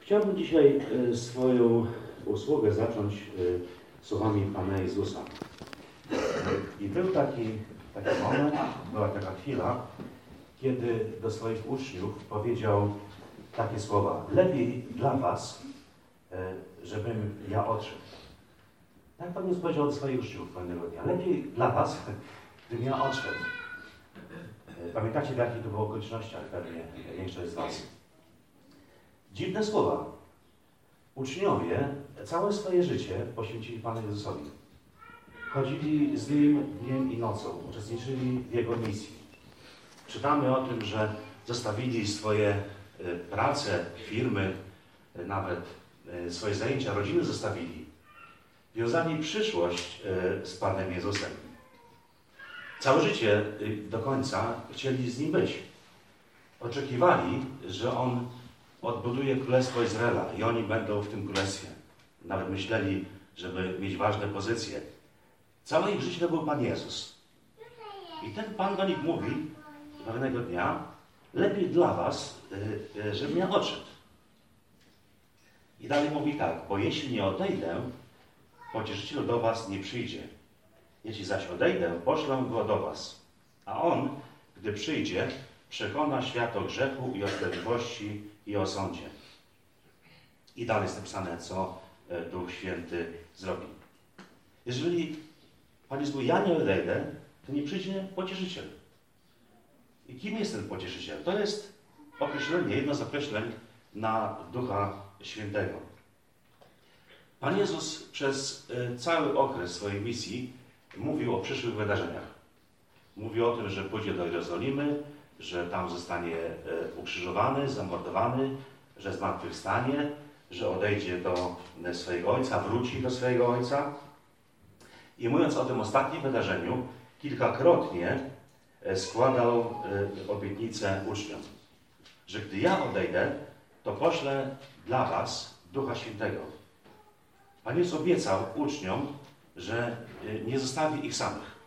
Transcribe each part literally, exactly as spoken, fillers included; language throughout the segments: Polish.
Chciałbym dzisiaj swoją usługę zacząć słowami Pana Jezusa. I był taki, taki moment, była taka chwila, kiedy do swoich uczniów powiedział takie słowa: lepiej dla was, żebym ja odszedł. Tak Pan Jezus powiedział do swoich uczniów pewnego dnia: lepiej dla was, gdybym ja odszedł. Pamiętacie, w jakich to było okolicznościach pewnie większość z was. Dziwne słowa. Uczniowie całe swoje życie poświęcili Panu Jezusowi. Chodzili z Nim dniem i nocą, uczestniczyli w Jego misji. Czytamy o tym, że zostawili swoje prace, firmy, nawet swoje zajęcia, rodziny zostawili. Wiązali przyszłość z Panem Jezusem. Całe życie do końca chcieli z Nim być. Oczekiwali, że On odbuduje Królestwo Izraela i oni będą w tym Królestwie. Nawet myśleli, żeby mieć ważne pozycje. Całe ich życie to był Pan Jezus. I ten Pan do nich mówi pewnego dnia: lepiej dla was, żebym ja odszedł. I dalej mówi tak: bo jeśli nie odejdę, Pocieszyciel do was nie przyjdzie. Jeśli zaś odejdę, poślę go do was. A on, gdy przyjdzie, przekona świat o grzechu i o sprawiedliwości i o sądzie. I dalej jest napisane, co Duch Święty zrobi. Jeżeli Pan Jezus mówi: ja nie odejdę, to nie przyjdzie Pocieszyciel. I kim jest ten Pocieszyciel? To jest określenie, jedno z określeń na Ducha Świętego. Pan Jezus przez cały okres swojej misji mówił o przyszłych wydarzeniach. Mówił o tym, że pójdzie do Jerozolimy, że tam zostanie ukrzyżowany, zamordowany, że zmartwychwstanie, że odejdzie do swojego Ojca, wróci do swojego Ojca. I mówiąc o tym ostatnim wydarzeniu, kilkakrotnie składał obietnicę uczniom, że gdy ja odejdę, to poślę dla was Ducha Świętego. Pan Jezus obiecał uczniom, że nie zostawi ich samych.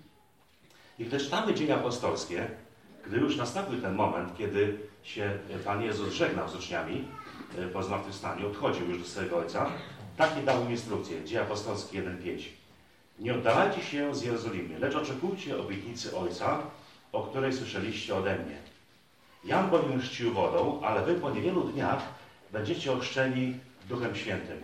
I gdy czytamy Dzieje Apostolskie, gdy już nastąpił ten moment, kiedy się Pan Jezus żegnał z uczniami po zmartwychwstaniu, odchodził już do swojego Ojca, takie dał im instrukcję. Dzieje Apostolskie jeden pięć. Nie oddalajcie się z Jerozolimy, lecz oczekujcie obietnicy Ojca, o której słyszeliście ode mnie. Jan bowiem chrzcił wodą, ale wy po niewielu dniach będziecie ochrzczeni Duchem Świętym.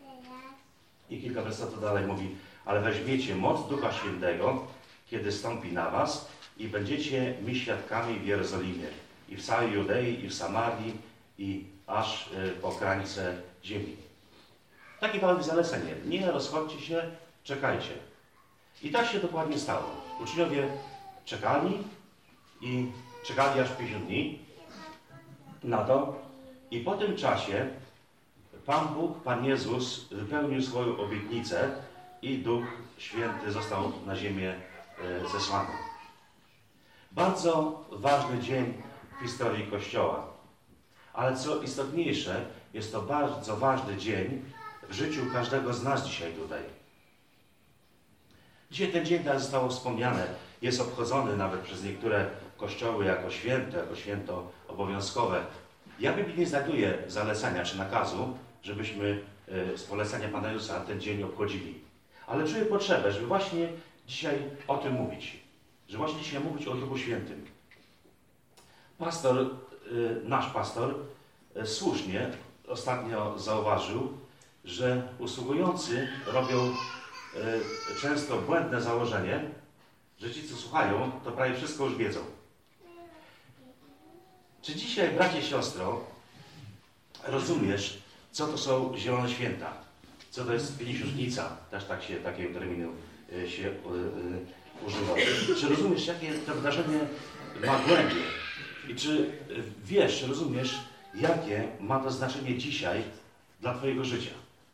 I kilka wersetów dalej mówi: ale weźmiecie moc Ducha Świętego, kiedy stąpi na was, i będziecie mi świadkami w Jerozolimie, i w całej Judei, i w Samarii, i aż po krańce ziemi. Takie dał zalecenie: nie rozchodźcie się, czekajcie. I tak się dokładnie stało. Uczniowie czekali i czekali aż pięćdziesiąt dni na to, i po tym czasie Pan Bóg, Pan Jezus wypełnił swoją obietnicę i Duch Święty został na ziemię zesłany. Bardzo ważny dzień w historii Kościoła. Ale co istotniejsze, jest to bardzo ważny dzień w życiu każdego z nas dzisiaj tutaj. Dzisiaj ten dzień, tak zostało wspomniane, jest obchodzony nawet przez niektóre kościoły jako święto, jako święto obowiązkowe. Ja w Biblii nie znajduję zalecenia czy nakazu, żebyśmy z polecenia Pana Jezusa ten dzień obchodzili. Ale czuję potrzebę, żeby właśnie dzisiaj o tym mówić. Że właśnie dzisiaj mówić o Duchu Świętym. Pastor, nasz pastor, słusznie ostatnio zauważył, że usługujący robią często błędne założenie, że ci, co słuchają, to prawie wszystko już wiedzą. Czy dzisiaj, bracie, siostro, rozumiesz, co to są Zielone Święta? Co to jest Pięćdziesiątnica? Też tak się, takiego terminu się używa. Czy rozumiesz, jakie to wydarzenie ma głębie? I czy wiesz, rozumiesz, jakie ma to znaczenie dzisiaj dla twojego życia?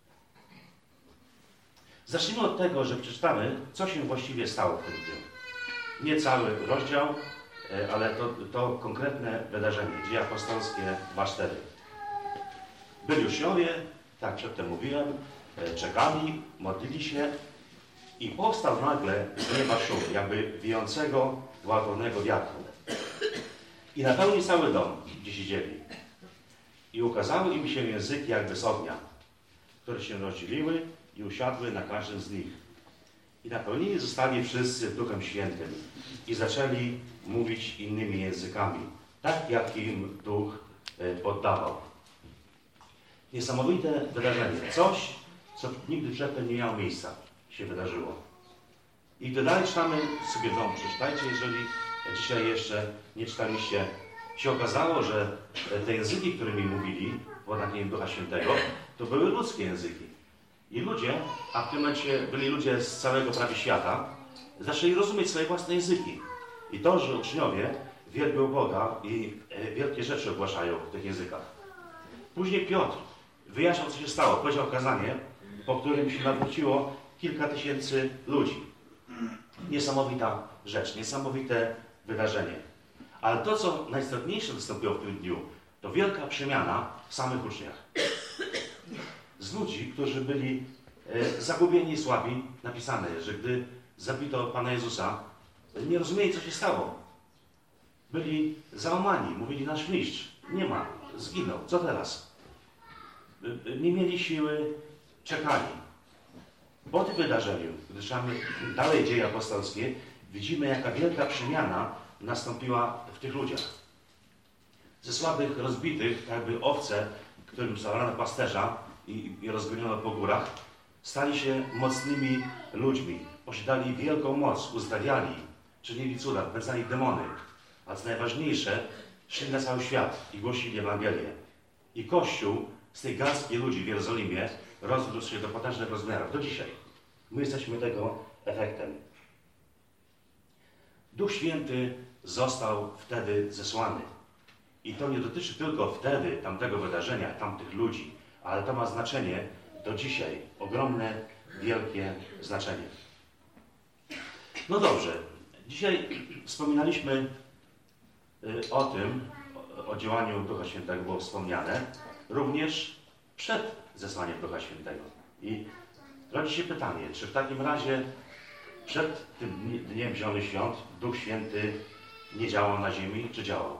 Zacznijmy od tego, że przeczytamy, co się właściwie stało w tym dniu. Nie cały rozdział, ale to, to konkretne wydarzenie. Dzieje Apostolskie dwa cztery. Byli uczniowie, tak przedtem mówiłem, czekali, modlili się i powstał nagle z nieba szum, jakby wijącego, gwałtownego wiatru. I napełnił cały dom, gdzie siedzieli. I ukazały im się języki jakby z ognia, które się rozdzieliły i usiadły na każdym z nich. I napełnieni zostali wszyscy Duchem Świętym i zaczęli mówić innymi językami, tak jak im Duch poddawał. Niesamowite wydarzenie. Coś, co nigdy przedtem nie miało miejsca, się wydarzyło. I gdy dalej czytamy, sobie w domu przeczytajcie, jeżeli dzisiaj jeszcze nie czytaliście, się okazało, że te języki, którymi mówili pod znakiem Ducha Świętego, to były ludzkie języki. I ludzie, a w tym momencie byli ludzie z całego prawie świata, zaczęli rozumieć swoje własne języki. I to, że uczniowie wielbią Boga i wielkie rzeczy ogłaszają w tych językach. Później Piotr wyjaśniał, co się stało. Powiedział kazanie, po którym się nawróciło kilka tysięcy ludzi. Niesamowita rzecz, niesamowite wydarzenie. Ale to, co najistotniejsze wystąpiło w tym dniu, to wielka przemiana w samych uczniach. Z ludzi, którzy byli e, zagubieni i słabi, napisane jest, że gdy zabito Pana Jezusa, nie rozumieli, co się stało. Byli załamani, mówili nasz mistrz. Nie ma, zginął, co teraz? Nie mieli siły, czekali. Po tym wydarzeniu, gdy czytamy dalej dzieje apostolskie, widzimy, jaka wielka przemiana nastąpiła w tych ludziach. Ze słabych, rozbitych, jakby owce, którym zabrano pasterza i, i rozgoniono po górach, stali się mocnymi ludźmi. Posiadali wielką moc, uzdrawiali, czynili cuda, wypędzali demony. A co najważniejsze, szli na cały świat i głosili Ewangelię. I Kościół z tej garstki ludzi w Jerozolimie rozrósł się do potężnych rozmiarów. Do dzisiaj. My jesteśmy tego efektem. Duch Święty został wtedy zesłany. I to nie dotyczy tylko wtedy tamtego wydarzenia, tamtych ludzi, ale to ma znaczenie do dzisiaj. Ogromne, wielkie znaczenie. No dobrze. Dzisiaj wspominaliśmy o tym, o działaniu Ducha Świętego było wspomniane, również przed zesłaniem Ducha Świętego. I rodzi się pytanie, czy w takim razie przed tym Dniem Zielonych Świąt Duch Święty nie działał na ziemi, czy działał?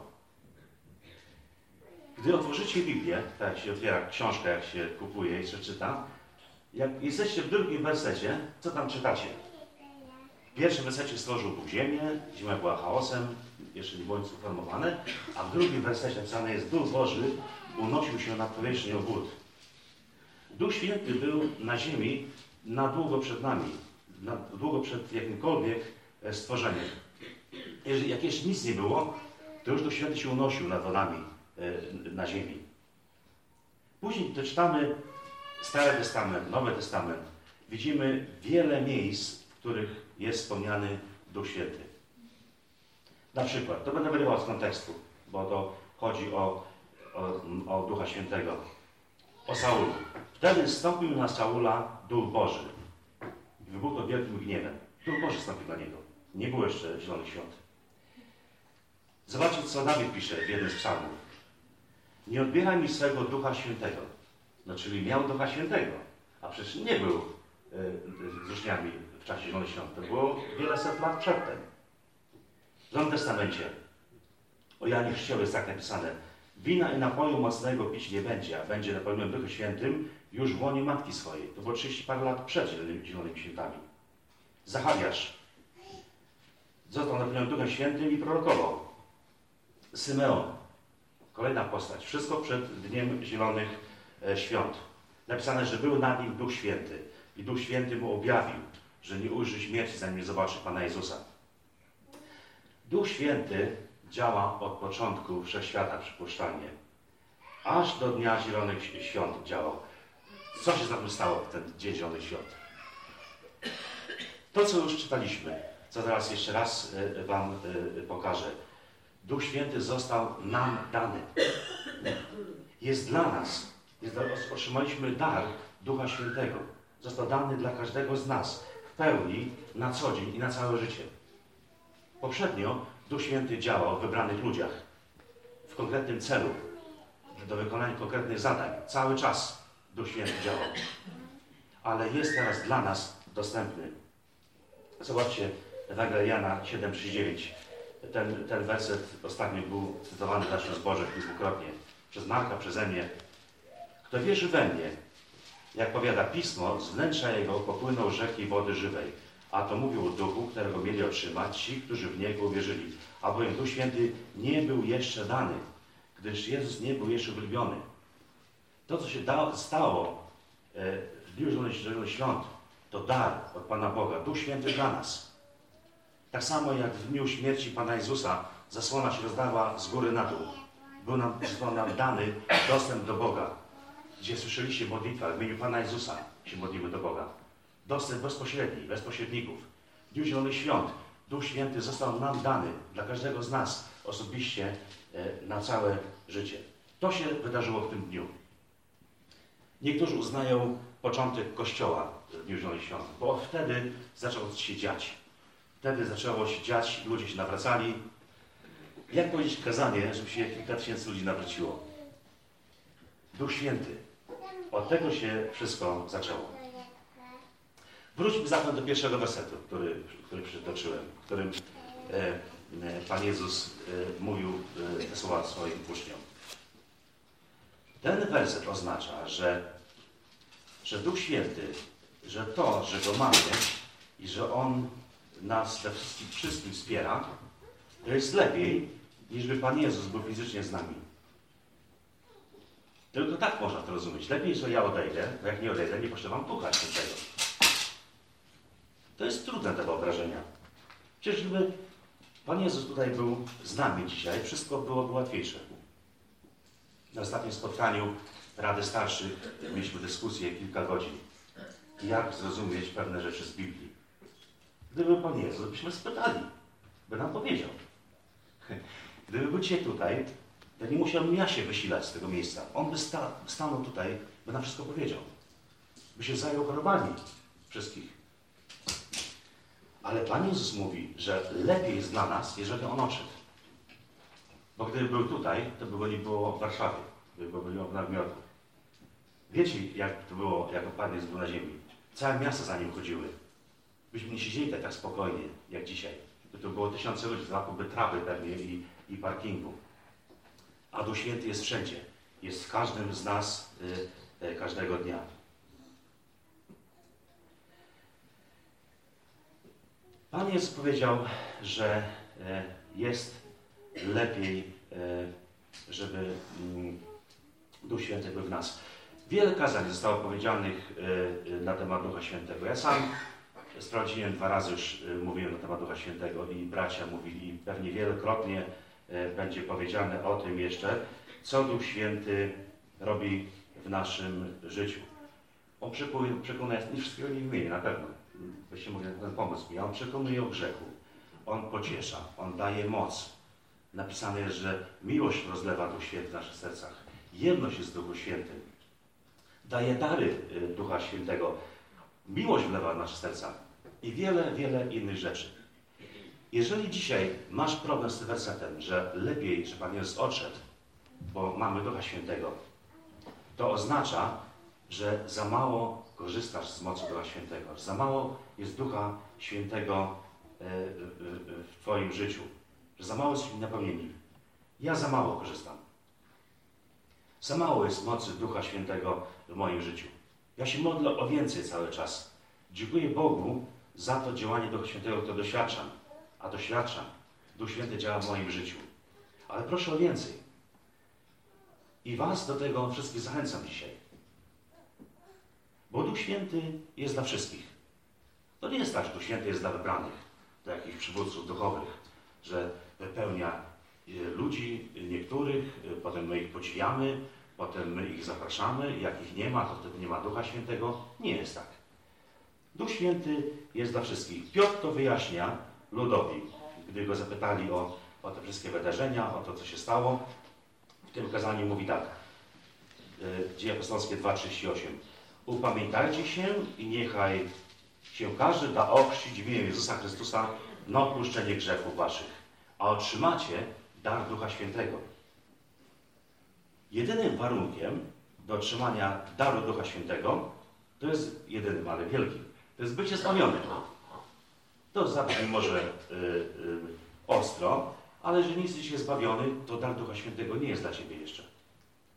Gdy otworzycie Biblię, tak jak się otwiera książkę, jak się kupuje i się czyta, jak jesteście w drugim wersecie, co tam czytacie? W pierwszym wersecie stworzył Bóg ziemię, ziemia była chaosem, jeszcze nie było nic uformowane, a w drugim wersecie napisane jest, Duch Boży unosił się nad powierzchnią wód. Duch Święty był na ziemi na długo przed nami, na długo przed jakimkolwiek stworzeniem. Jeżeli jak jeszcze nic nie było, to już Duch Święty się unosił nad wodami na ziemi. Później, gdy czytamy Stary Testament, Nowy Testament, widzimy wiele miejsc, w których jest wspomniany Duch Święty. Na przykład, to będę wyrywał z kontekstu, bo to chodzi o, o, o Ducha Świętego. O Saulu. Wtedy zstąpił na Saula Duch Boży. I wybuchnął wielkim gniewem. Duch Boży zstąpił na niego. Nie było jeszcze Zielonych Świąt. Zobaczcie, co Dawid pisze w jednym z psalmów. Nie odbieraj mi swego Ducha Świętego. No, czyli miał Ducha Świętego. A przecież nie był y, z uczniami w czasie Zielonych Świąt. To było wiele set lat przedtem. W Nowym Testamencie o Janie Chrzcicielu jest tak napisane. Wina i napoju mocnego pić nie będzie, a będzie napełniony Duchem Świętym już w łonie matki swojej. To było trzydzieści parę lat przed Zielonymi Świętami. Zachariasz został napełniony Duchem Świętym i prorokował. Symeon, kolejna postać. Wszystko przed Dniem Zielonych Świąt. Napisane, że był nad nim Duch Święty. I Duch Święty mu objawił, że nie ujrzy śmierci, zanim nie zobaczy Pana Jezusa. Duch Święty działa od początku wszechświata przypuszczalnie. Aż do Dnia Zielonych Świąt działał. Co się zatem stało w ten Dzień Zielonych Świąt? To, co już czytaliśmy, co teraz jeszcze raz Wam pokażę. Duch Święty został nam dany. Jest dla nas. Jest, otrzymaliśmy dar Ducha Świętego. Został dany dla każdego z nas w pełni, na co dzień i na całe życie. Poprzednio Duch Święty działał w wybranych ludziach, w konkretnym celu, do wykonania konkretnych zadań. Cały czas Duch Święty działał. Ale jest teraz dla nas dostępny. Zobaczcie, Ewangelia Jana siedem trzydzieści dziewięć. Ten, ten werset ostatnio był cytowany w naszym zborze kilkukrotnie. przez Marka, przeze mnie. Kto wierzy we mnie, jak powiada Pismo, z wnętrza jego popłyną rzeki wody żywej. A to mówił o Duchu, którego mieli otrzymać ci, którzy w Niego uwierzyli. Albowiem Duch Święty nie był jeszcze dany, gdyż Jezus nie był jeszcze wylubiony. To, co się da, stało e, w Dniu Zielonych Świąt, to dar od Pana Boga. Duch Święty dla nas. Tak samo jak w dniu śmierci Pana Jezusa zasłona się rozdała z góry na dół. Był nam, został nam dany dostęp do Boga. Gdzie słyszeliście modlitwę w imieniu Pana Jezusa się modlimy do Boga. Dostęp bezpośredni, bez pośredników. W Dniu Zielonych Świąt Duch Święty został nam dany dla każdego z nas osobiście e, na całe życie. To się wydarzyło w tym dniu. Niektórzy uznają początek Kościoła w Dniu Zielonych Świąt, bo wtedy zaczęło się dziać. Wtedy zaczęło się dziać, ludzie się nawracali. Jak powiedzieć kazanie, żeby się kilka tysięcy ludzi nawróciło? Duch Święty. Od tego się wszystko zaczęło. Wróćmy zatem do pierwszego wersetu, który, który przytoczyłem, w którym e, e, Pan Jezus e, mówił e, te słowa swoim uczniom. Ten werset oznacza, że, że Duch Święty, że to, że Go mamy i że On nas we wszystkim, wszystkim wspiera, to jest lepiej, niż by Pan Jezus był fizycznie z nami. Tylko tak można to rozumieć. Lepiej, że ja odejdę, bo jak nie odejdę, nie poślę wam Ducha Świętego. To jest trudne do wyobrażenia. Przecież gdyby Pan Jezus tutaj był z nami dzisiaj, wszystko byłoby łatwiejsze. Na ostatnim spotkaniu Rady Starszych mieliśmy dyskusję kilka godzin. Jak zrozumieć pewne rzeczy z Biblii. Gdyby Pan Jezus, byśmy spytali, by nam powiedział. Gdyby był dzisiaj tutaj, to nie musiałbym ja się wysilać z tego miejsca. On by sta stanął tutaj, by nam wszystko powiedział. By się zajął chorobami wszystkich. Ale Pan Jezus mówi, że lepiej jest dla nas, jeżeli On odszedł. Bo gdyby był tutaj, to by go nie było w Warszawie. By go nie było w Nowym. Wiecie, jak to było, jak Pan Jezus był na ziemi. Całe miasta za Nim chodziły. Byśmy nie siedzieli tak, tak spokojnie, jak dzisiaj. By to było tysiące ludzi, złapałby trawy pewnie i, i parkingu. A Duch Święty jest wszędzie. Jest w każdym z nas y, y, każdego dnia. Pan Jezus powiedział, że y, jest lepiej, y, żeby y, Duch Święty był w nas. Wiele kazań zostało powiedzianych y, y, na temat Ducha Świętego. Ja sam sprawdziłem dwa razy już, y, mówiłem na temat Ducha Świętego i bracia mówili, i pewnie wielokrotnie będzie powiedziane o tym jeszcze, co Duch Święty robi w naszym życiu. On przekonuje, nie wszystkiego nie wymienię, na pewno. Byście mogli na ten pomóc mi. On przekonuje o grzechu. On pociesza. On daje moc. Napisane jest, że miłość rozlewa Duch Święty w naszych sercach. Jedność jest w Duchu Świętym. Daje dary Ducha Świętego. Miłość wlewa w nasze serca. I wiele, wiele innych rzeczy. Jeżeli dzisiaj masz problem z tym wersetem, że lepiej, że Pan Jezus odszedł, bo mamy Ducha Świętego, to oznacza, że za mało korzystasz z mocy Ducha Świętego, że za mało jest Ducha Świętego w Twoim życiu, że za mało jesteśmy napełnieni. Ja za mało korzystam. Za mało jest mocy Ducha Świętego w moim życiu. Ja się modlę o więcej cały czas. Dziękuję Bogu za to działanie Ducha Świętego, które doświadczam. A doświadczam. Duch Święty działa w moim życiu. Ale proszę o więcej. I was do tego wszystkich zachęcam dzisiaj. Bo Duch Święty jest dla wszystkich. To nie jest tak, że Duch Święty jest dla wybranych, dla jakichś przywódców duchowych, że wypełnia ludzi niektórych, potem my ich podziwiamy, potem my ich zapraszamy, jak ich nie ma, to wtedy nie ma Ducha Świętego. Nie jest tak. Duch Święty jest dla wszystkich. Piotr to wyjaśnia ludowi, gdy go zapytali o, o te wszystkie wydarzenia, o to, co się stało. W tym kazaniu mówi tak, Dzieje Apostolskie dwa trzydzieści osiem. Upamiętajcie się i niechaj się każdy da ochrzcić w imię Jezusa Chrystusa na odpuszczenie grzechów waszych, a otrzymacie dar Ducha Świętego. Jedynym warunkiem do otrzymania daru Ducha Świętego, to jest jedynym, ale wielkim, to jest bycie zbawionym. To zabrzmi może yy, yy, ostro, ale jeżeli nie jesteś zbawiony, to dar Ducha Świętego nie jest dla ciebie jeszcze.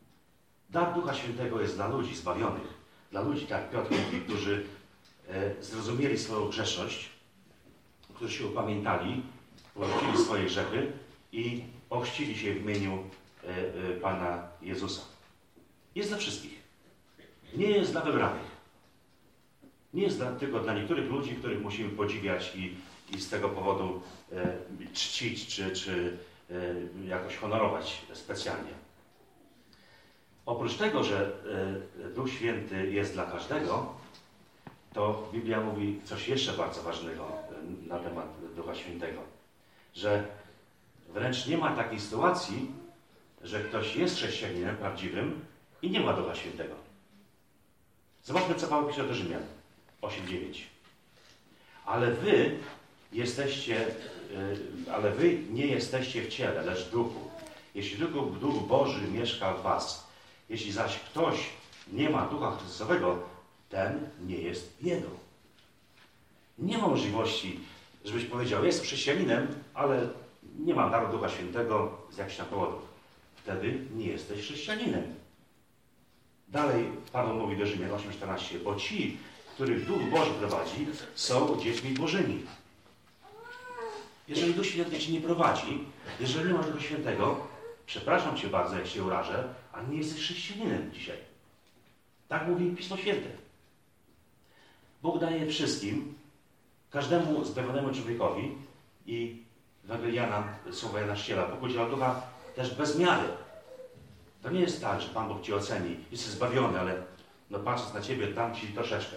Dar Ducha Świętego jest dla ludzi zbawionych. Dla ludzi, tak Piotr mówi, którzy e, zrozumieli swoją grzeszność, którzy się upamiętali, porzucili swoje grzechy i ochrzcili się w imieniu e, e, Pana Jezusa. Jest dla wszystkich. Nie jest dla wybranych. Nie jest dla, tylko dla niektórych ludzi, których musimy podziwiać i, i z tego powodu e, czcić czy, czy e, jakoś honorować specjalnie. Oprócz tego, że e, Duch Święty jest dla każdego, to Biblia mówi coś jeszcze bardzo ważnego e, na temat Ducha Świętego. Że wręcz nie ma takiej sytuacji, że ktoś jest chrześcijaninem prawdziwym i nie ma Ducha Świętego. Zobaczmy, co Paweł pisze do Rzymian osiem dziewięć. Ale wy jesteście, yy, ale wy nie jesteście w ciele, lecz w duchu. Jeśli tylko Duch Boży mieszka w was. Jeśli zaś ktoś nie ma Ducha Chrystusowego, ten nie jest Jego. Nie ma możliwości, żebyś powiedział, jestem chrześcijaninem, ale nie mam daru Ducha Świętego z jakichś tam powodów. Wtedy nie jesteś chrześcijaninem. Dalej Paweł mówi do Rzymian osiem czternaście, bo ci, których Duch Boży prowadzi, są dziećmi Bożymi. Jeżeli Duch Święty Cię nie prowadzi, jeżeli nie masz Ducha Świętego, przepraszam Cię bardzo, jak się urażę, ale nie jesteś chrześcijaninem dzisiaj. Tak mówi Pismo Święte. Bóg daje wszystkim, każdemu zbawionemu człowiekowi i Ewangeliana, słowa Jana Chrzciciela, Bóg udziela Ducha też bez miary. To nie jest tak, że Pan Bóg Cię oceni, jesteś zbawiony, ale no patrząc na Ciebie, dam Ci troszeczkę.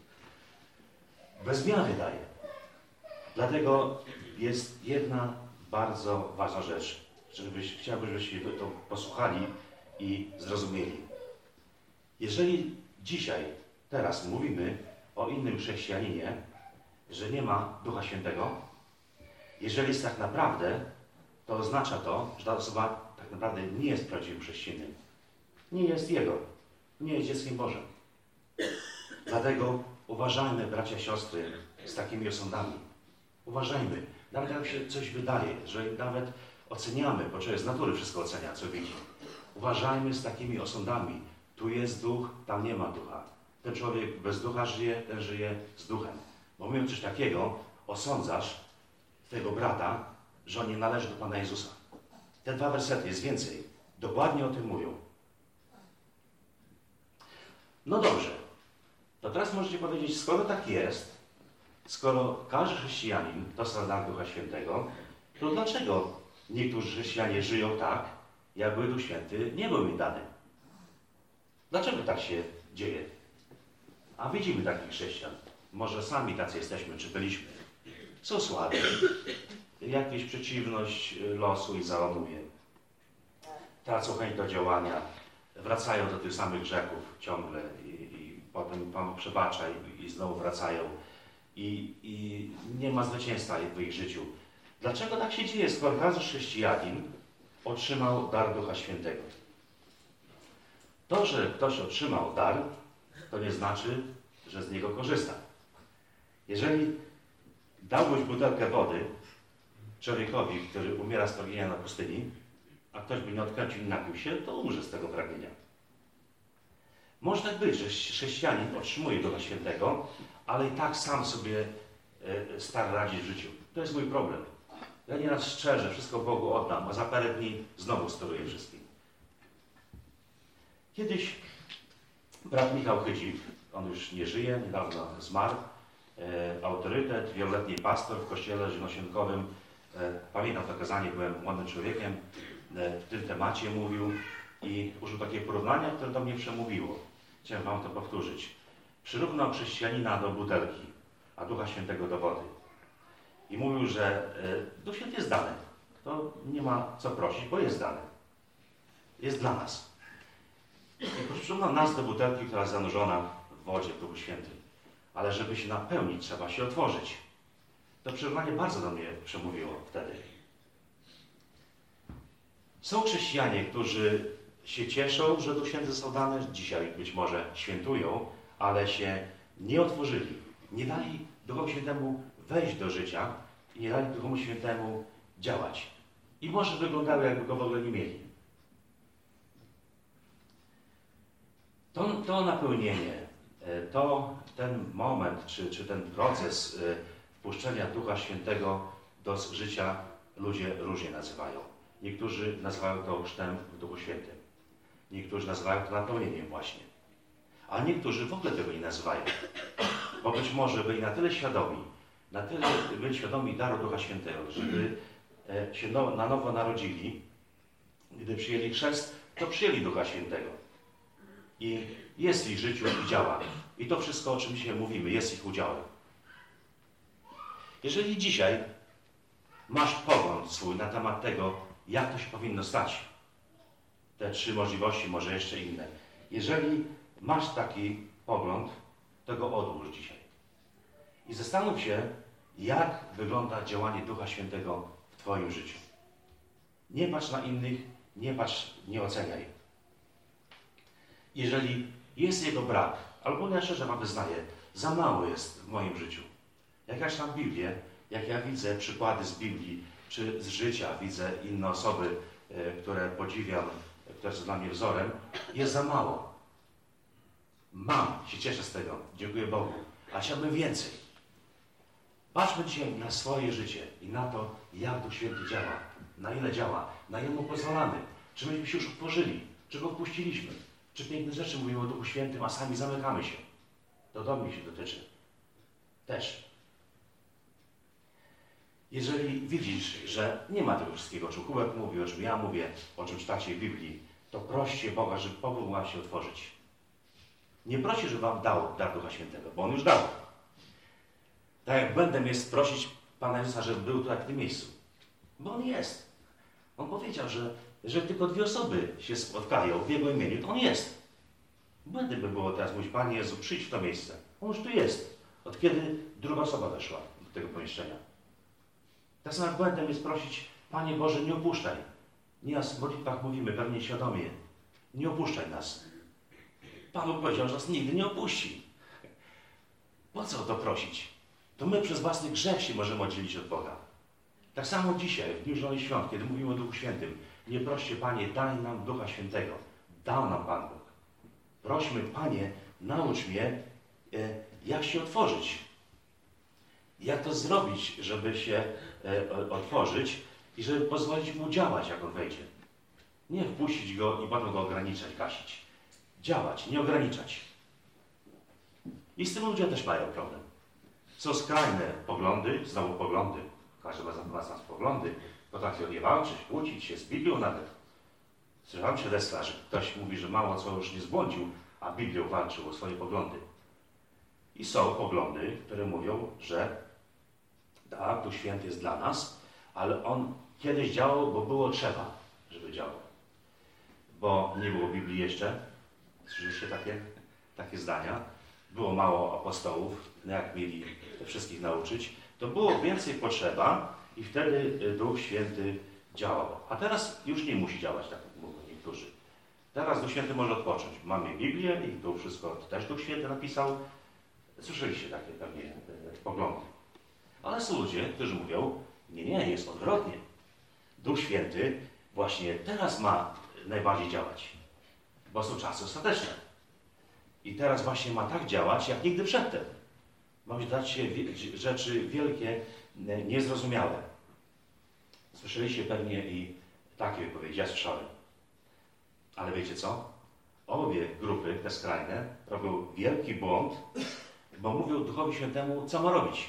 Bez miary daje. Dlatego jest jedna bardzo ważna rzecz, żebyś, chciałbym, żebyście to posłuchali i zrozumieli. Jeżeli dzisiaj, teraz mówimy o innym chrześcijaninie, że nie ma Ducha Świętego, jeżeli jest tak naprawdę, to oznacza to, że ta osoba tak naprawdę nie jest prawdziwym chrześcijaninem. Nie jest Jego. Nie jest dzieckiem Bożym. Dlatego uważajmy, bracia, siostry, z takimi osądami. Uważajmy. Nawet jak się coś wydaje, że nawet oceniamy, bo człowiek z natury wszystko ocenia, co widzi. Uważajmy z takimi osądami. Tu jest duch, tam nie ma ducha. Ten człowiek bez ducha żyje, ten żyje z duchem. Bo mówiąc coś takiego, osądzasz tego brata, że on nie należy do Pana Jezusa. Te dwa wersety, jest więcej. Dokładnie o tym mówią. No dobrze. To teraz możecie powiedzieć, skoro tak jest, skoro każdy chrześcijanin dostał dar Ducha Świętego, to dlaczego niektórzy chrześcijanie żyją tak, jakby Duch Święty nie był im dany? Dlaczego tak się dzieje? A widzimy takich chrześcijan. Może sami tacy jesteśmy, czy byliśmy. Są słabi. Jakieś przeciwność losu i załamuje. Tracą chęć do działania. Wracają do tych samych grzechów ciągle i, i potem Pan przebacza i, i znowu wracają. I, I nie ma zwycięstwa w ich życiu. Dlaczego tak się dzieje, skoro każdy chrześcijanin otrzymał dar Ducha Świętego? To, że ktoś otrzymał dar, to nie znaczy, że z niego korzysta. Jeżeli dałbyś butelkę wody człowiekowi, który umiera z pragnienia na pustyni, a ktoś by nie odkręcił i napił się, to umrze z tego pragnienia. Może tak być, że chrześcijanin otrzymuje Ducha Świętego, ale i tak sam sobie e, stara radzić w życiu. To jest mój problem. Ja nieraz szczerze wszystko Bogu oddam, a za parę dni znowu steruję wszystkim. Kiedyś brat Michał Chydzik, on już nie żyje, niedawno zmarł, e, autorytet, wieloletni pastor w kościele zielonosienkowym. E, pamiętam to kazanie, byłem młodym człowiekiem, e, w tym temacie mówił i użył takie porównania, które do mnie przemówiło. Chciałem wam to powtórzyć. Przyrównał chrześcijanina do butelki, a Ducha Świętego do wody. I mówił, że e, Duch Święty jest dany. To nie ma co prosić, bo jest dany. Jest dla nas. I przyrównał nas do butelki, która jest zanurzona w wodzie, w Duchu Świętym. Ale żeby się napełnić, trzeba się otworzyć. To przyrównanie bardzo do mnie przemówiło wtedy. Są chrześcijanie, którzy się cieszą, że Duch Święty został dany, dzisiaj być może świętują, ale się nie otworzyli. Nie dali Duchowi Świętemu wejść do życia i nie dali Duchowi Świętemu działać. I może wyglądały, jakby go w ogóle nie mieli. To, to napełnienie, to ten moment, czy, czy ten proces wpuszczenia Ducha Świętego do życia ludzie różnie nazywają. Niektórzy nazywają to chrztem w Duchu Świętym. Niektórzy nazywają to napełnieniem właśnie. A niektórzy w ogóle tego nie nazywają. Bo być może byli na tyle świadomi, na tyle byli świadomi daru Ducha Świętego, żeby się na nowo narodzili, gdy przyjęli chrzest, to przyjęli Ducha Świętego. I jest w ich życiu i działa. I to wszystko, o czym dzisiaj mówimy, jest ich udziałem. Jeżeli dzisiaj masz pogląd swój na temat tego, jak to się powinno stać, te trzy możliwości, może jeszcze inne. Jeżeli masz taki pogląd, to go odłóż dzisiaj. I zastanów się, jak wygląda działanie Ducha Świętego w Twoim życiu. Nie patrz na innych, nie patrz, nie oceniaj. Jeżeli jest jego brak, albo ja szczerze wam wyznaję, za mało jest w moim życiu. Jak ja czytam Biblię, jak ja widzę przykłady z Biblii, czy z życia, widzę inne osoby, które podziwiam, które są dla mnie wzorem, jest za mało. Mam, się cieszę z tego, dziękuję Bogu, a chciałbym więcej. Patrzmy dzisiaj na swoje życie i na to, jak Duch Święty działa, na ile działa, na ile mu pozwalamy, czy myśmy się już otworzyli, czy go wpuściliśmy, czy piękne rzeczy mówimy o Duchu Świętym, a sami zamykamy się. To do mnie się dotyczy. Też. Jeżeli widzisz, że nie ma tego wszystkiego, o czym Kubek mówi, o czym ja mówię, o czym czytacie w Biblii, to proście Boga, żeby Bóg mógł wam się otworzyć. Nie prosi, żeby wam dał dar Ducha Świętego, bo On już dał. Tak jak błędem jest prosić Pana Jezusa, żeby był tutaj w tym miejscu. Bo On jest. On powiedział, że jeżeli tylko dwie osoby się spotkają w Jego imieniu, to On jest. Błędem by było teraz mówić, Panie Jezu, przyjdź w to miejsce. On już tu jest. Od kiedy druga osoba weszła do tego pomieszczenia. Tak samo jak błędem jest prosić, Panie Boże, nie opuszczaj. Nieraz w modlitwach mówimy, pewnie świadomie, nie opuszczaj nas. Pan Bóg powiedział, że nas nigdy nie opuści. Po co o to prosić? To my przez własny grzech się możemy oddzielić od Boga. Tak samo dzisiaj, w Dniu Zielonych Świąt, kiedy mówimy o Duchu Świętym, nie proście, Panie, daj nam Ducha Świętego. Dał nam Pan Bóg. Prośmy, Panie, naucz mnie, jak się otworzyć. Jak to zrobić, żeby się otworzyć i żeby pozwolić Mu działać, jak On wejdzie. Nie wpuścić Go i potem Go ograniczać, gasić. Działać, nie ograniczać. I z tym ludzie też mają problem. Są skrajne poglądy, znowu poglądy. Każdy ma za nas poglądy. Potrafi o nie walczyć, kłócić się z Biblią nawet. Słyszałem świadectwa, że ktoś mówi, że mało co już nie zbłądził, a Biblią walczył o swoje poglądy. I są poglądy, które mówią, że tak, Duch Święty jest dla nas, ale On kiedyś działał, bo było trzeba, żeby działał. Bo nie było Biblii jeszcze. Słyszeliście takie, takie zdania? Było mało apostołów, jak mieli wszystkich nauczyć. To było więcej potrzeba i wtedy Duch Święty działał. A teraz już nie musi działać, tak jak mówią niektórzy. Teraz Duch Święty może odpocząć. Mamy Biblię i to wszystko też Duch Święty napisał. Słyszeliście takie pewnie poglądy. Ale są ludzie, którzy mówią, nie, nie, jest odwrotnie. Duch Święty właśnie teraz ma najbardziej działać, bo są czasy ostateczne. I teraz właśnie ma tak działać, jak nigdy przedtem. Ma dać się rzeczy wielkie, niezrozumiałe. Słyszeliście pewnie i takie wypowiedzi, ja słyszałem. Ale wiecie co? Obie grupy, te skrajne, robią wielki błąd, bo mówią Duchowi Świętemu, co ma robić.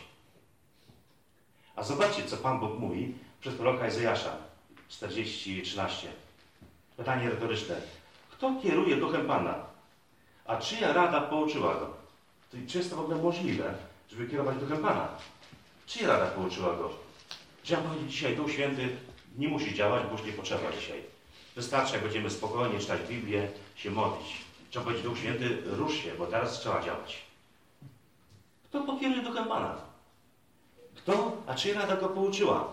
A zobaczcie, co Pan Bóg mówi przez proroka Izajasza czterdzieści trzynaście. Pytanie retoryczne. Kto kieruje Duchem Pana? A czyja rada pouczyła go? To, czy jest to w ogóle możliwe, żeby kierować Duchem Pana? Czyja rada pouczyła go? Chciałem powiedzieć dzisiaj, Duch Święty nie musi działać, bo już nie potrzeba dzisiaj. Wystarczy, jak będziemy spokojnie czytać Biblię, się modlić. Trzeba powiedzieć, Duch Święty, rusz się, bo teraz trzeba działać. Kto pokieruje Duchem Pana? Kto? A czyja rada go pouczyła?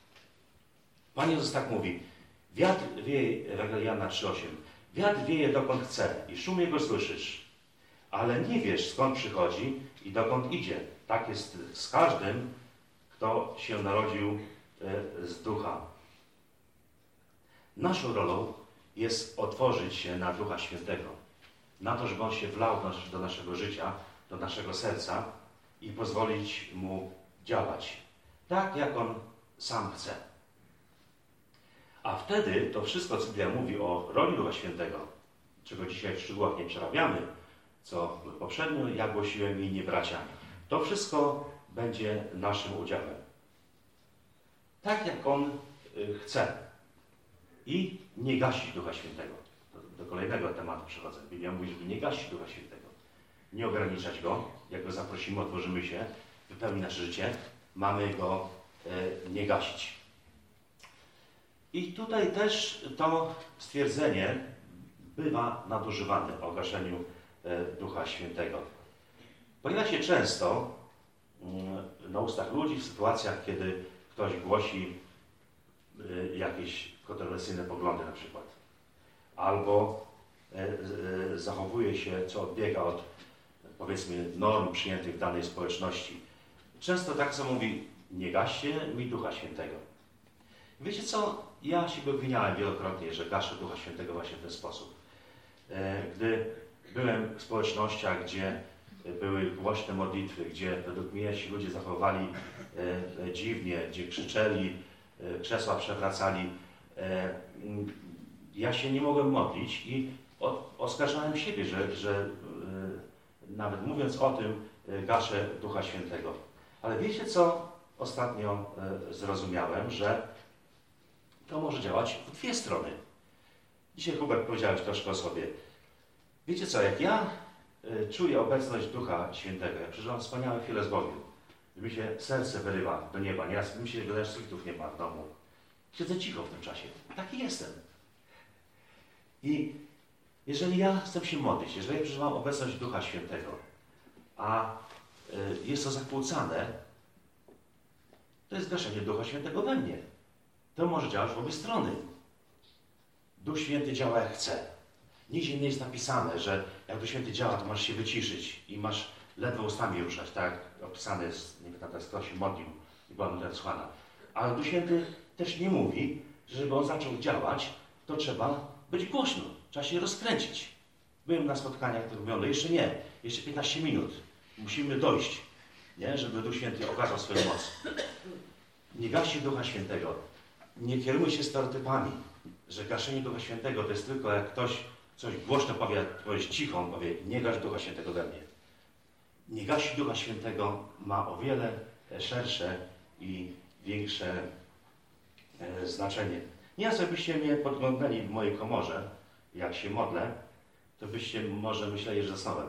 Pan Jezus tak mówi. Wiatr wieje, Ewangelia Jana trzy osiem. Wiatr wieje dokąd chce i szum jego słyszysz, ale nie wiesz, skąd przychodzi i dokąd idzie. Tak jest z każdym, kto się narodził z Ducha. Naszą rolą jest otworzyć się na Ducha Świętego. na to, żeby On się wlał do naszego życia, do naszego serca i pozwolić Mu działać tak, jak On sam chce. A wtedy to wszystko, co Biblia mówi o roli Ducha Świętego, czego dzisiaj w szczegółach nie przerabiamy, co poprzednio ja głosiłem i inni bracia, to wszystko będzie naszym udziałem. Tak, jak On chce. I nie gasić Ducha Świętego. Do, do kolejnego tematu przechodzę. Biblia mówi, żeby nie gasić Ducha Świętego. Nie ograniczać Go. Jak Go zaprosimy, otworzymy się, wypełni nasze życie. Mamy Go e, nie gasić. I tutaj też to stwierdzenie bywa nadużywane o gaszeniu e, Ducha Świętego. Pojawia się często mm, na ustach ludzi w sytuacjach, kiedy ktoś głosi e, jakieś kontrowersyjne poglądy na przykład. Albo e, e, zachowuje się, co odbiega od, powiedzmy, norm przyjętych w danej społeczności. Często tak samo mówi, nie gaście mi Ducha Świętego. Wiecie co? Ja się obwiniałem wielokrotnie, że gaszę Ducha Świętego właśnie w ten sposób. E, gdy byłem w społecznościach, gdzie były głośne modlitwy, gdzie według mnie ci ludzie zachowali e, e, dziwnie, gdzie krzyczeli, e, krzesła przewracali, e, ja się nie mogłem modlić i o, oskarżałem siebie, że, że e, nawet mówiąc o tym, e, gaszę Ducha Świętego. Ale wiecie co ostatnio e, zrozumiałem, że to może działać w dwie strony. Dzisiaj, Hubert, powiedziałeś troszkę o sobie. Wiecie co, jak ja y, czuję obecność Ducha Świętego, ja przeżywam wspaniałe chwile z Bogiem, mi się serce wyrywa do nieba, nieraz mi się wydaje, że sufitów nie ma w domu. Siedzę cicho w tym czasie. Taki jestem. I jeżeli ja chcę się modlić, jeżeli ja przeżywam obecność Ducha Świętego, a y, jest to zakłócane, to jest gaszenie Ducha Świętego we mnie. To może działać w obie strony. Duch Święty działa jak chce. Nigdzie nie jest napisane, że jak Duch Święty działa, to masz się wyciszyć i masz ledwo ustami ruszać, tak jak opisane jest, nie pamiętam, kto się modlił i była modlitwa wysłana. Ale Duch Święty też nie mówi, że żeby On zaczął działać, to trzeba być głośno, trzeba się rozkręcić. Byłem na spotkaniach, to wygląda, jeszcze nie, jeszcze piętnaście minut. Musimy dojść, nie? Żeby Duch Święty okazał swoją moc. Nie gaście Ducha Świętego. Nie kierujmy się stereotypami, że gaszenie Ducha Świętego to jest tylko jak ktoś coś głośno powie, powiedz cicho, on powie, nie gaś Ducha Świętego we mnie. Nie gasić Ducha Świętego ma o wiele szersze i większe e, znaczenie. Nieraz jakbyście mnie podglądali w mojej komorze, jak się modlę, to byście może myśleli, że zasnąłem.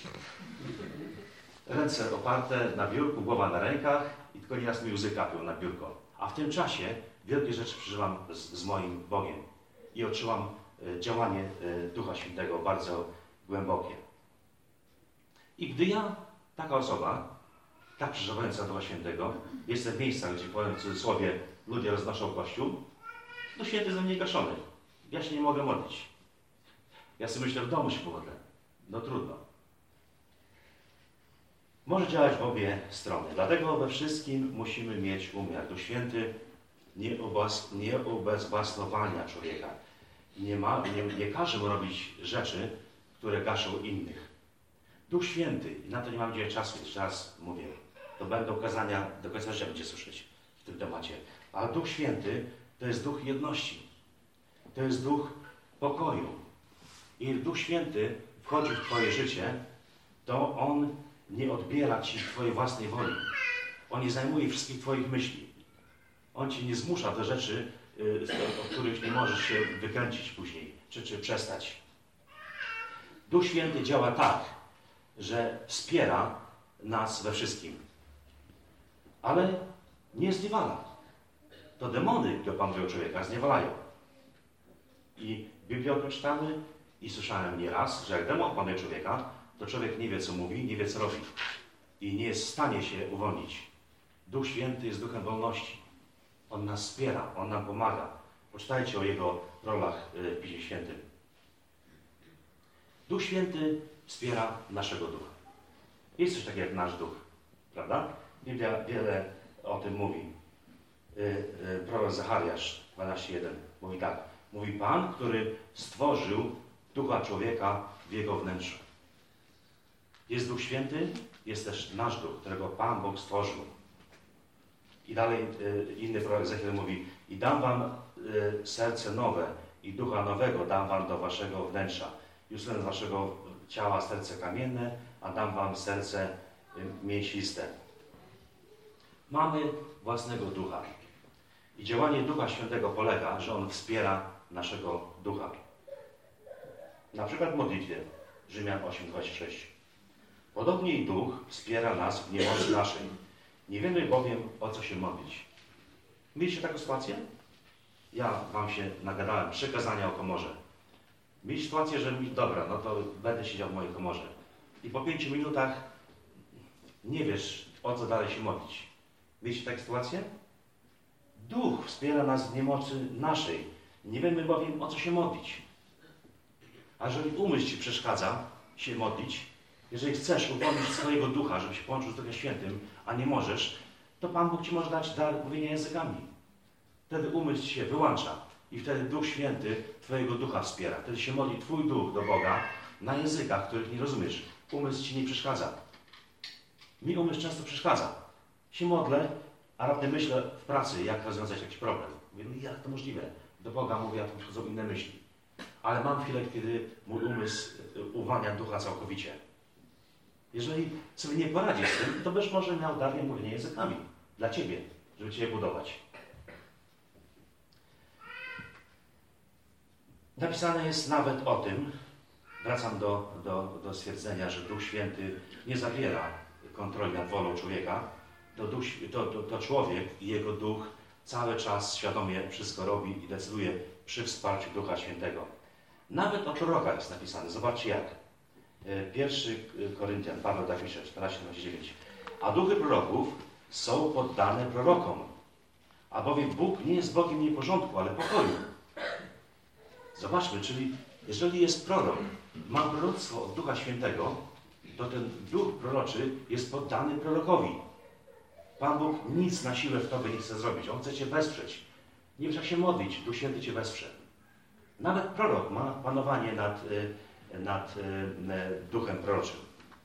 Ręce oparte na biurku, głowa na rękach i tylko nieraz mi łzy kapią na biurko. A w tym czasie wielkie rzeczy przeżywam z, z moim Bogiem i odczuwam e, działanie e, Ducha Świętego bardzo głębokie. I gdy ja, taka osoba, tak przeżywająca Ducha Świętego, jestem w miejscach, gdzie, powiem w cudzysłowie, ludzie roznoszą Kościół, to Święty ze mnie gaszony. Ja się nie mogę modlić. Ja sobie myślę, w domu się pomodlę. No trudno. Może działać w obie strony. Dlatego we wszystkim musimy mieć umiar. Duch Święty nie, obas, nie ubezwłasnowania człowieka. Nie, ma, nie, nie każe mu robić rzeczy, które gaszą innych. Duch Święty, i na to nie mam dzisiaj czasu, jeszcze raz mówię, to będą kazania, do końca życia będzie słyszeć w tym temacie. Ale Duch Święty to jest duch jedności. To jest duch pokoju. I Duch Święty wchodzi w Twoje życie, to On nie odbiera Ci Twojej własnej woli. On nie zajmuje wszystkich Twoich myśli. On Cię nie zmusza do rzeczy, o których nie możesz się wykręcić później, czy, czy przestać. Duch Święty działa tak, że wspiera nas we wszystkim. Ale nie zniewala. To demony, które panują człowieka, zniewalają. I Biblię o tym czytamy i słyszałem nieraz, że jak demon panuje człowieka, to człowiek nie wie, co mówi, nie wie, co robi. I nie jest w stanie się uwolnić. Duch Święty jest duchem wolności. On nas wspiera, On nam pomaga. Poczytajcie o Jego rolach w Piśmie Świętym. Duch Święty wspiera naszego ducha. Jest coś takiego jak nasz duch, prawda? Biblia wiele o tym mówi. Prorok Zachariasz dwanaście jeden mówi tak. Mówi Pan, który stworzył ducha człowieka w Jego wnętrzu. Jest Duch Święty, jest też nasz Duch, którego Pan Bóg stworzył. I dalej y, inny prorok Ezechiel mówi: i dam wam y, serce nowe i ducha nowego dam wam do waszego wnętrza. Już z waszego ciała serce kamienne, a dam wam serce y, mięsiste. Mamy własnego ducha. I działanie Ducha Świętego polega, że On wspiera naszego ducha. Na przykład w modlitwie, Rzymian osiem, dwadzieścia sześć. Podobnie i Duch wspiera nas w niemocy naszej. Nie wiemy bowiem, o co się modlić. Mieliście taką sytuację? Ja wam się nagadałem przekazania o komorze. Mieliście sytuację, że mi, dobra, no to będę siedział w mojej komorze. I po pięciu minutach nie wiesz, o co dalej się modlić. Mieliście taką sytuację? Duch wspiera nas w niemocy naszej. Nie wiemy bowiem, o co się modlić. A jeżeli umysł ci przeszkadza się modlić, jeżeli chcesz uwolnić swojego ducha, żeby się połączył z Duchem Świętym, a nie możesz, to Pan Bóg ci może dać dar mówienia językami. Wtedy umysł się wyłącza i wtedy Duch Święty twojego ducha wspiera. Wtedy się modli twój duch do Boga na językach, których nie rozumiesz. Umysł ci nie przeszkadza. Mi umysł często przeszkadza. Się modlę, a raptem myślę w pracy, jak rozwiązać jakiś problem. Mówię, no jak to możliwe? Do Boga mówię, a tu przychodzą inne myśli. Ale mam chwilę, kiedy mój umysł uwalnia ducha całkowicie. Jeżeli sobie nie poradzisz z tym, to będziesz może miał dar mówienia językami dla ciebie, żeby cię budować. Napisane jest nawet o tym, wracam do, do, do stwierdzenia, że Duch Święty nie zabiera kontroli nad wolą człowieka, to, duch, to, to, to człowiek i jego duch cały czas świadomie wszystko robi i decyduje przy wsparciu Ducha Świętego. Nawet o prorokach jest napisane. Zobaczcie jak. Pierwszy Koryntian, Paweł tak pisze, czternaście, dwadzieścia dziewięć. A duchy proroków są poddane prorokom. A bowiem Bóg nie jest Bogiem nieporządku, ale pokoju. Zobaczmy, czyli jeżeli jest prorok, ma proroctwo od Ducha Świętego, to ten duch proroczy jest poddany prorokowi. Pan Bóg nic na siłę w tobie nie chce zrobić. On chce cię wesprzeć. Nie wiesz jak się modlić, Duch Święty cię wesprze. Nawet prorok ma panowanie nad, nad duchem proroczym.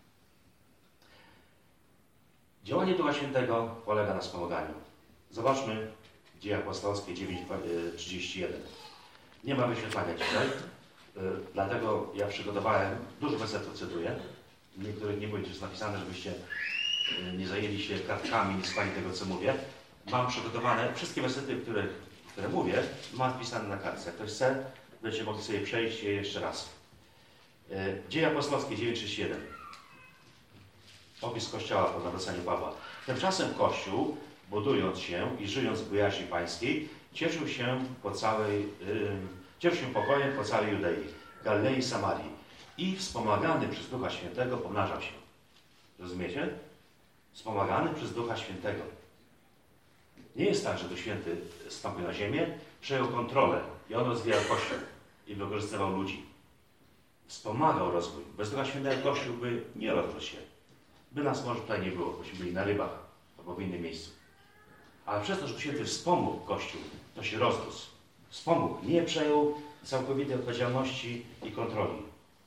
Działanie Ducha Świętego polega na wspomaganiu. Zobaczmy Dzieje Apostolskie dziewięć, trzydzieści jeden. Nie ma wyświetlania dzisiaj, dlatego ja przygotowałem, dużo wersetów cytuję. Niektórych nie będzie jest napisane, żebyście nie zajęli się kartkami, nie słuchali tego, co mówię. Mam przygotowane wszystkie wersety, które, które mówię, mam wpisane na kartce. Jak ktoś chce, będziecie mogli sobie przejść je jeszcze raz. Dzieje Apostolskie dziewięć trzydzieści jeden. Opis Kościoła po nawróceniu Pawła. Tymczasem Kościół, budując się i żyjąc w bojaźni pańskiej, cieszył się po całej, yy, cieszył się pokojem po całej Judei, Galilei i Samarii i wspomagany przez Ducha Świętego pomnażał się. Rozumiecie? Wspomagany przez Ducha Świętego. Nie jest tak, że Duch Święty stąpił na ziemię, przejął kontrolę i on rozwijał Kościół i wykorzystywał ludzi. Wspomagał rozwój. Bez Ducha Świętego Kościół by nie rozrósł się. By nas może tutaj nie było, byśmy byli na rybach albo w innym miejscu. Ale przez to, że Duch Święty wspomógł Kościół, to się rozrósł. Wspomógł, nie przejął całkowitej odpowiedzialności i kontroli.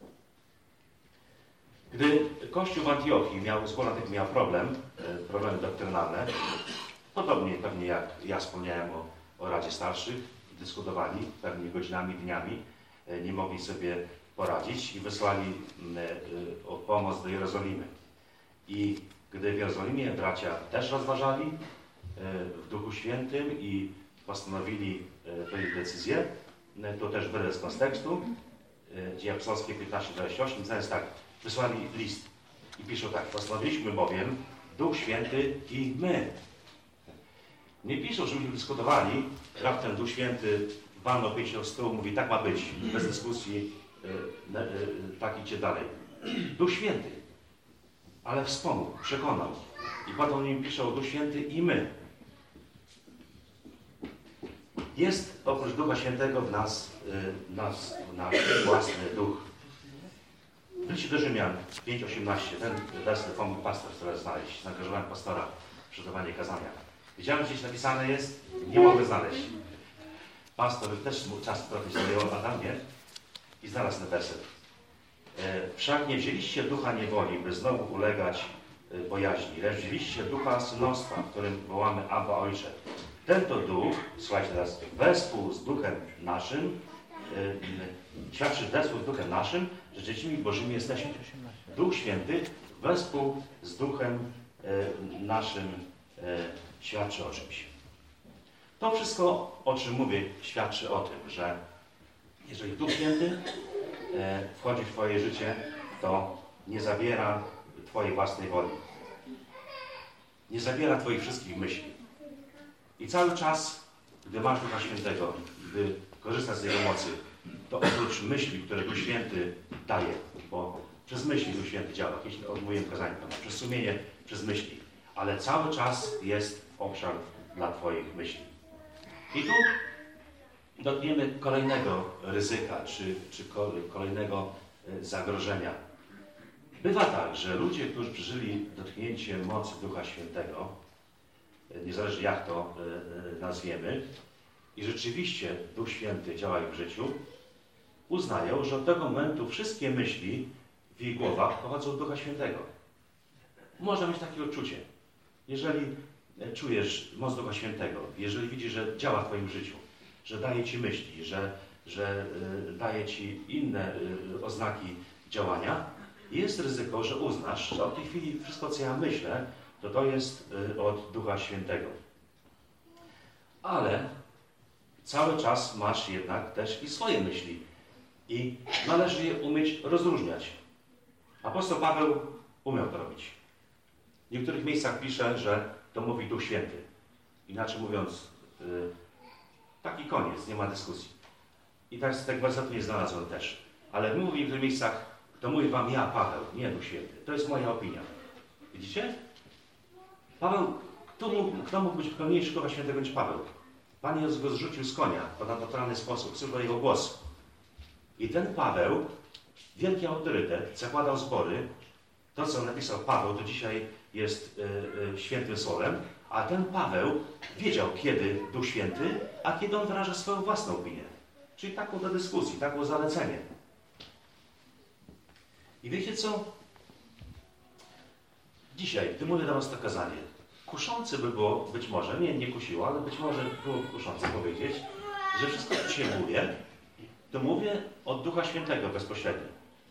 Gdy Kościół w Antiochii miał, zgoła tych miał problem, problemy doktrynalne, podobnie pewnie jak ja wspomniałem o, o Radzie Starszych, dyskutowali pewnie godzinami, dniami, nie mogli sobie poradzić i wysłali o pomoc do Jerozolimy. I gdy w Jerozolimie bracia też rozważali w Duchu Świętym i postanowili podjąć decyzję, to też wyraźnie z kontekstu, Dzieje Apostolskie piętnaście, dwadzieścia osiem, to jest tak, wysłali list i piszą tak: postanowiliśmy bowiem, Duch Święty i my. Nie piszą, żebyśmy dyskutowali, raptem Duch Święty walnął pięć o stół, mówi tak ma być, bez dyskusji, yy, yy, tak idźcie dalej. Duch Święty, ale wspomógł, przekonał. I potem im piszą Duch Święty i my. Jest oprócz Ducha Świętego w nas, yy, nas nasz własny duch. W liście do Rzymian pięć osiemnaście, ten werset pomógł pastor teraz znaleźć. Zaangażowałem pastora w przygotowanie kazania. Widziałem, że gdzieś napisane jest, nie mogę znaleźć. Pastor też czas trochę zajęło Adamie i znalazł ten werset. Wszak nie wzięliście ducha niewoli, by znowu ulegać bojaźni, lecz wzięliście ducha synostwa, w którym wołamy Abba, Ojcze. Ten to duch, słuchajcie teraz, wespół z duchem naszym, świadczy wespół z duchem naszym, że dziećmi Bożymi jesteśmy. Duch Święty wespół z duchem naszym świadczy o czymś. To wszystko, o czym mówię, świadczy o tym, że jeżeli Duch Święty wchodzi w Twoje życie, to nie zabiera Twojej własnej woli. Nie zabiera Twoich wszystkich myśli. I cały czas, gdy masz Ducha Świętego, gdy korzystasz z Jego mocy, to oprócz myśli, które Duch Święty daje, bo przez myśli Duch Święty działa, jeśli odmówiłem kazanie, przez sumienie, przez myśli, ale cały czas jest obszar dla Twoich myśli. I tu dotkniemy kolejnego ryzyka, czy, czy kolejnego zagrożenia. Bywa tak, że ludzie, którzy przeżyli dotknięcie mocy Ducha Świętego, niezależnie jak to nazwiemy, i rzeczywiście Duch Święty działa ich w życiu, uznają, że od tego momentu wszystkie myśli w ich głowach pochodzą od Ducha Świętego. Można mieć takie odczucie. Jeżeli czujesz moc Ducha Świętego, jeżeli widzisz, że działa w Twoim życiu, że daje Ci myśli, że, że y, daje Ci inne y, oznaki działania, jest ryzyko, że uznasz, że od tej chwili wszystko, co ja myślę, to to jest y, od Ducha Świętego. Ale cały czas masz jednak też i swoje myśli i należy je umieć rozróżniać. Apostoł Paweł umiał to robić. W niektórych miejscach pisze, że to mówi Duch Święty. Inaczej mówiąc, yy, taki koniec, nie ma dyskusji. I tak z tego wersetu nie znalazłem też. Ale mówi w niektórych miejscach, to mówię wam ja, Paweł, nie Duch Święty. To jest moja opinia. Widzicie? Paweł, kto mógł, kto mógł być pełniejszy Ducha Świętego niż Paweł? Pan Jezus go zrzucił z konia w naturalny sposób, słyszał jego głos. I ten Paweł, wielki autorytet, zakładał zbory. To, co napisał Paweł, to dzisiaj jest y, y, świętym słowem, a ten Paweł wiedział, kiedy Duch Święty, a kiedy on wyraża swoją własną opinię. Czyli taką do dyskusji, taką zalecenie. I wiecie co? Dzisiaj, gdy mówię do was to kazanie, kuszące by było, być może, mnie nie kusiło, ale być może było kuszące powiedzieć, że wszystko, co dzisiaj mówię, to mówię od Ducha Świętego bezpośrednio.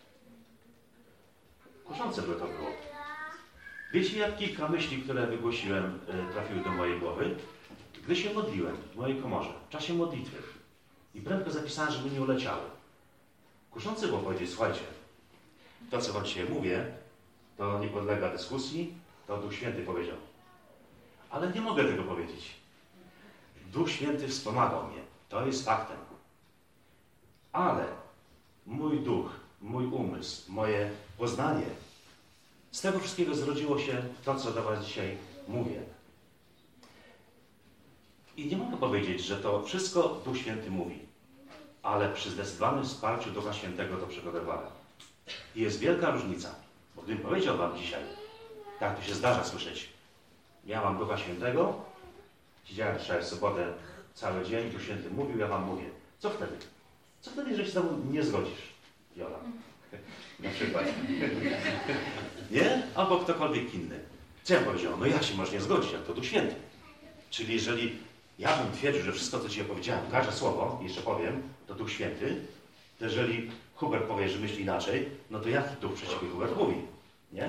Kuszące by to było. Wiecie, jak kilka myśli, które wygłosiłem, trafiły do mojej głowy? Gdy się modliłem w mojej komorze, w czasie modlitwy i prędko zapisałem, żeby nie uleciały. Kuszące było powiedzieć, słuchajcie, to, co wam dzisiaj mówię, to nie podlega dyskusji, to Duch Święty powiedział. Ale nie mogę tego powiedzieć. Duch Święty wspomagał mnie. To jest faktem. Ale mój duch, mój umysł, moje poznanie, z tego wszystkiego zrodziło się to, co do was dzisiaj mówię. I nie mogę powiedzieć, że to wszystko Duch Święty mówi, ale przy zdecydowanym wsparciu Ducha Świętego to przygotowałem. I jest wielka różnica, bo gdybym powiedział wam dzisiaj, tak to się zdarza słyszeć, ja mam Ducha Świętego, siedziałem wczoraj w sobotę cały dzień, Duch Święty mówił, ja wam mówię. Co wtedy? Co wtedy, jeżeli się z tobą nie zgodzisz, Jola? Na przykład. Nie? Albo ktokolwiek inny. Co ja powiedział? No ja się może nie zgodzić, jak to Duch Święty. Czyli jeżeli ja bym twierdził, że wszystko, co ci opowiedziałem, każde słowo, jeszcze powiem, to Duch Święty, to jeżeli Hubert powie, że myśli inaczej, no to jaki Duch przeciwko Hubert mówi? Nie?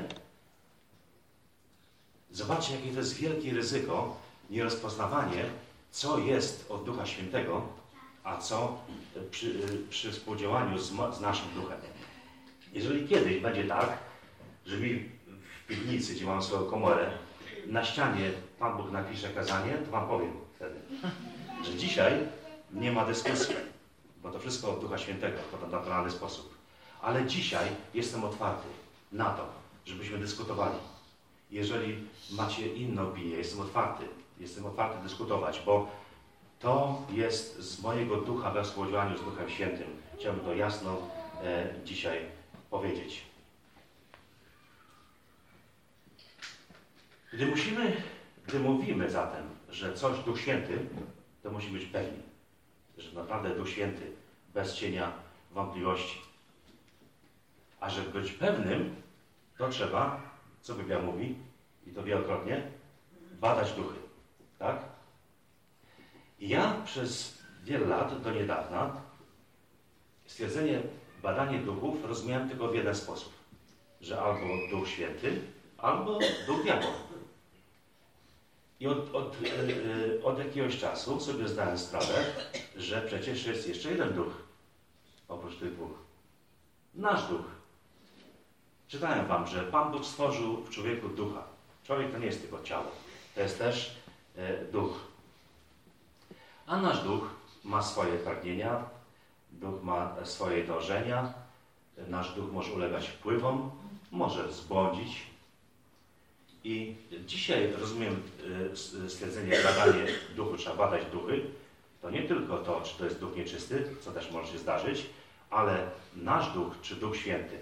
Zobaczcie, jakie to jest wielkie ryzyko, nierozpoznawanie, co jest od Ducha Świętego, a co przy, przy współdziałaniu z, z naszym duchem. Jeżeli kiedyś będzie tak, że mi w piwnicy, gdzie mam swoją komorę, na ścianie Pan Bóg napisze kazanie, to wam powiem wtedy, że dzisiaj nie ma dyskusji, bo to wszystko od Ducha Świętego, w ten naturalny sposób. Ale dzisiaj jestem otwarty na to, żebyśmy dyskutowali. Jeżeli macie inną opinię, jestem otwarty, jestem otwarty dyskutować, bo to jest z mojego ducha we współdziałaniu z Duchem Świętym. Chciałbym to jasno e, dzisiaj powiedzieć. Gdy musimy, gdy mówimy zatem, że coś Duch Święty, to musimy być pewni, że naprawdę Duch Święty bez cienia wątpliwości. A żeby być pewnym, to trzeba, co Biblia mówi, i to wielokrotnie, badać duchy. Tak? I ja przez wiele lat, do niedawna, stwierdzenie badanie duchów rozumiałem tylko w jeden sposób. Że albo Duch Święty, albo Duch Diabeł. I od, od, yy, od jakiegoś czasu sobie zdałem sprawę, że przecież jest jeszcze jeden duch, oprócz tych dwóch. Nasz duch. Czytałem wam, że Pan Bóg stworzył w człowieku ducha. Człowiek to nie jest tylko ciało. To jest też yy, duch. A nasz duch ma swoje pragnienia, duch ma swoje dążenia, nasz duch może ulegać wpływom, może zbłądzić. I dzisiaj rozumiem stwierdzenie, badanie duchu, trzeba badać duchy. To nie tylko to, czy to jest duch nieczysty, co też może się zdarzyć, ale nasz duch, czy Duch Święty.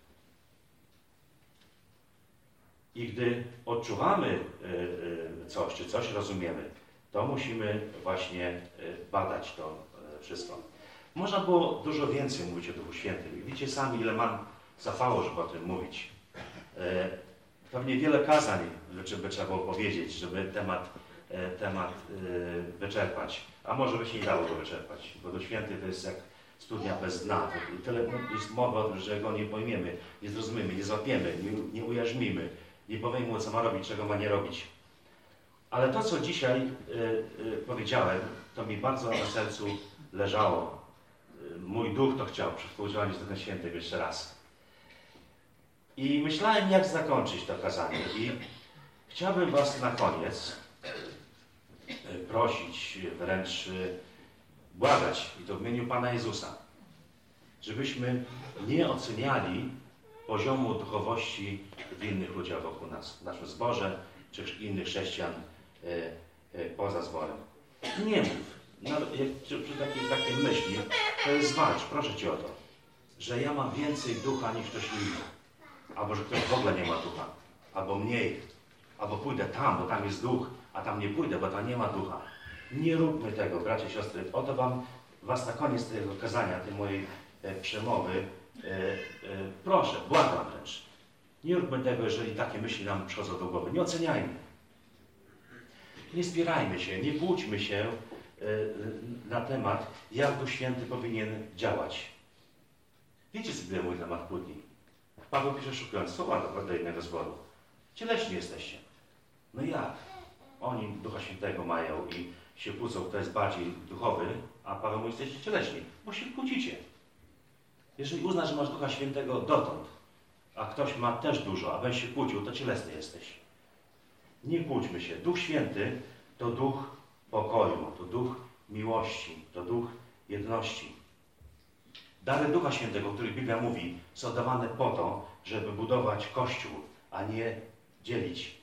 I gdy odczuwamy coś, czy coś rozumiemy, to musimy właśnie badać to wszystko. Można było dużo więcej mówić o Duchu Świętym. Widzicie sami, ile mam zapało, żeby o tym mówić. Pewnie wiele kazań by trzeba było powiedzieć, żeby temat, temat wyczerpać. A może by się nie dało go wyczerpać, bo Duch Święty to jest jak studnia bez dna. Tyle jest mowy o tym, że go nie pojmiemy, nie zrozumiemy, nie złapiemy, nie, nie ujarzmimy, nie powiemy mu, co ma robić, czego ma nie robić. Ale to, co dzisiaj y, y, powiedziałem, to mi bardzo na sercu leżało. Mój duch to chciał przy współdziałaniu z Duchem Świętym jeszcze raz. I myślałem, jak zakończyć to kazanie. I chciałbym was na koniec prosić, wręcz błagać, i to w imieniu Pana Jezusa, żebyśmy nie oceniali poziomu duchowości w innych ludziach wokół nas, w naszym zborze, czy innych chrześcijan poza zborem. Nie mów. No, jak, przy takiej, takiej myśli, to jest walcz, proszę Cię o to, że ja mam więcej ducha niż ktoś inny. Albo że ktoś w ogóle nie ma ducha. Albo mniej. Albo pójdę tam, bo tam jest duch, a tam nie pójdę, bo tam nie ma ducha. Nie róbmy tego, bracia i siostry. Oto wam, was na koniec tego kazania, tej mojej e, przemowy, e, e, proszę, błagam wręcz. Nie róbmy tego, jeżeli takie myśli nam przychodzą do głowy. Nie oceniajmy. Nie spierajmy się, nie kłóćmy się e, na temat, jak Duch Święty powinien działać. Wiecie, co Biblia mówi na temat kłótni? Paweł pisze, szukając słowa do innego zboru. Cieleśni jesteście. No jak? Oni Ducha Świętego mają i się kłócą, kto jest bardziej duchowy, a Paweł mówi, jesteście cieleśni, bo się kłócicie. Jeżeli uznasz, że masz Ducha Świętego dotąd, a ktoś ma też dużo, a będziesz się kłócił, to cielesny jesteś. Nie kłóćmy się. Duch Święty to duch pokoju, to duch miłości, to duch jedności. Dary Ducha Świętego, o których Biblia mówi, są dawane po to, żeby budować Kościół, a nie dzielić.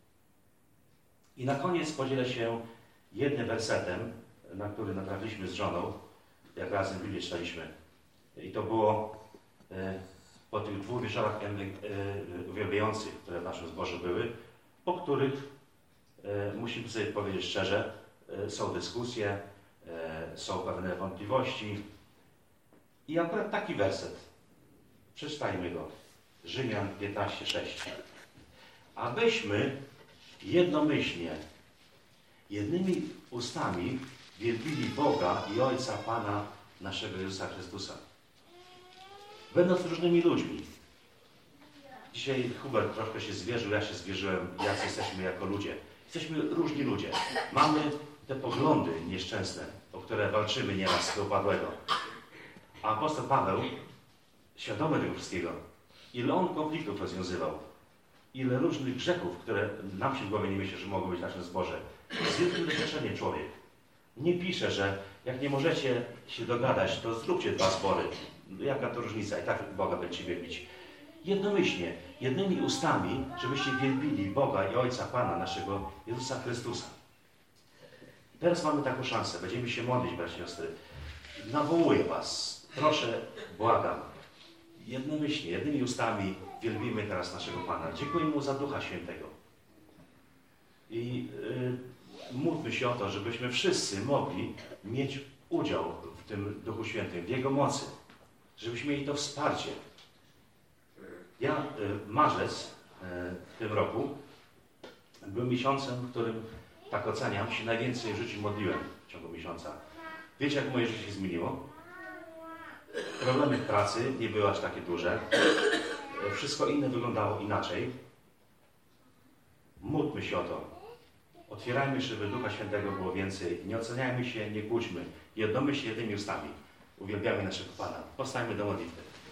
I na koniec podzielę się jednym wersetem, na który natrafiliśmy z żoną, jak razem Biblię czytaliśmy. I to było e, po tych dwóch wieczorach e, e, uwielbiających, które w naszym zborze były, po których, e, musimy sobie powiedzieć szczerze, e, są dyskusje, e, są pewne wątpliwości. I akurat taki werset, przeczytajmy go, Rzymian piętnaście, sześć. Abyśmy jednomyślnie, jednymi ustami wielbili Boga i Ojca Pana naszego Jezusa Chrystusa. Będąc różnymi ludźmi. Dzisiaj Hubert troszkę się zwierzył, ja się zwierzyłem, jacy jesteśmy jako ludzie. Jesteśmy różni ludzie. Mamy te poglądy nieszczęsne, o które walczymy nieraz do upadłego. A apostoł Paweł, świadomy tego wszystkiego, ile on konfliktów rozwiązywał, ile różnych grzechów, które nam się w głowie nie myśli, że mogą być w naszym zborze. Z wielkim doświadczeniem człowiek. Nie pisze, że jak nie możecie się dogadać, to zróbcie dwa zbory. Jaka to różnica? I tak Boga będziecie wielbić. Jednomyślnie, jednymi ustami, żebyście wielbili Boga i Ojca Pana naszego Jezusa Chrystusa. Teraz mamy taką szansę. Będziemy się modlić, bracia i siostry. Nawołuję was. Proszę, błagam. Jednomyślnie, jednymi ustami wielbimy teraz naszego Pana. Dziękuję Mu za Ducha Świętego. I yy, módlmy się o to, żebyśmy wszyscy mogli mieć udział w tym Duchu Świętym, w Jego mocy. Żebyśmy mieli to wsparcie. Ja, y, marzec y, w tym roku był miesiącem, w którym, tak oceniam, się najwięcej w życiu modliłem w ciągu miesiąca. Wiecie, jak moje życie się zmieniło? Problemy w pracy nie były aż takie duże. Wszystko inne wyglądało inaczej. Módlmy się o to. Otwierajmy, żeby Ducha Świętego było więcej. Nie oceniajmy się, nie kłóćmy. Jednamy się jednymi ustami. Uwielbiamy naszego Pana. Powstańmy do modlitwy.